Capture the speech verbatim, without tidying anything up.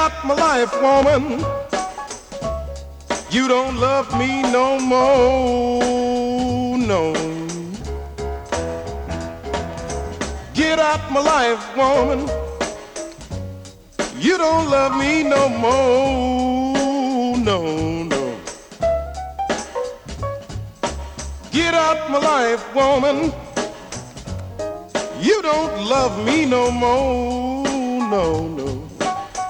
out my life, woman. You don't love me no more, no. Get out my life, woman. You don't love me no more, no, no. Get out my life, woman. You don't love me no more, no, no.